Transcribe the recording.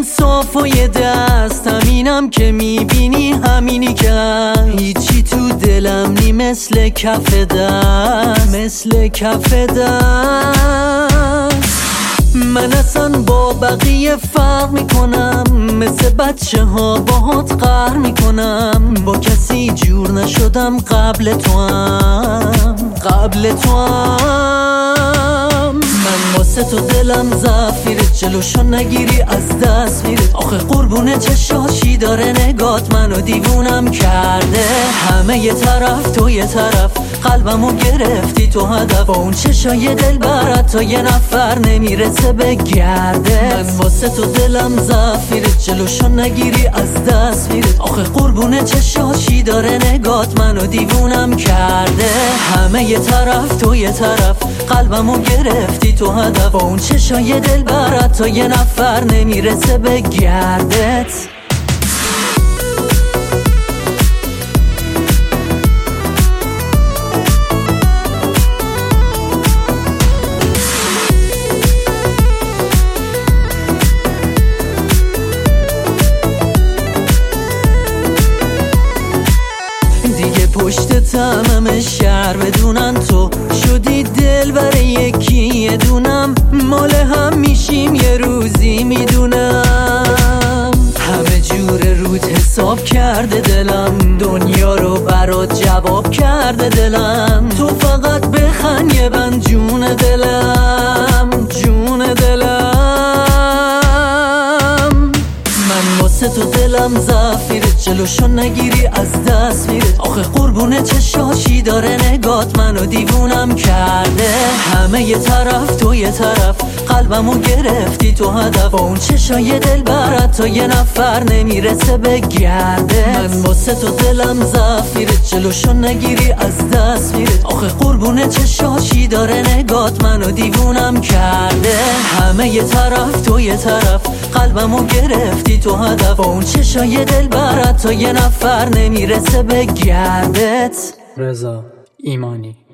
صافای دست، همینم که میبینی همینی که هیچی تو دلم نی مثل کف دست، مثل کف دست. من اصلا با بقیه فرق میکنم، مثل بچه ها باهات قهر میکنم. با کسی جور نشدم قبل تو هم، قبل تو هم. من واسه تو دلم زفیرت، جلوشو نگیری از دست میرت. آخه قربون چشاشی داره نگات منو دیوونم کرده. همه یه طرف تو یه طرف، قلبمو گرفتی تو هدف. با اون چشای دل برات تا یه نفر نمیرسه بگرده. من واسه تو دلم زفیرت، جلوشو نگیری از دست میرت. آخه قربون چشاشی داره نگات منو دیوونم کرده. همه یه طرف تو یه طرف، قلبمو گرفتی تو هدف. با اون چشای دل برات تا یه نفر نمیرسه بگردت. پشت همه شهر بدونن تو شدی دل برای یکی یه دونم. مال هم میشیم یه روزی میدونم. همه جور رود حساب کرده دلم، دنیا رو برات جواب کرده دلم. تو فقط بخند یه بند جون دلم، جون دلم. من واسه تو دلم زفیرت، جلوشو نگیری از دست میرت. آخه قربون چشاشی داره نگات منو دیوونم کرده. همه یه طرف تو یه طرف، قلبمو گرفتی تو هدف. با اون چشای دل برات تا یه نفر نمیرسه بگرده. من واسه تو دلم زفیرت، جلوشو نگیری از دست میرت. آخه قربون چشاشی داره نگات منو دیوونم کرده. همه یه طرف تو یه طرف، قلبمو گرفتی تو هدف. با اون چشای دل برات تا یه نفر نمیرسه بگردت. رضا ایمانی.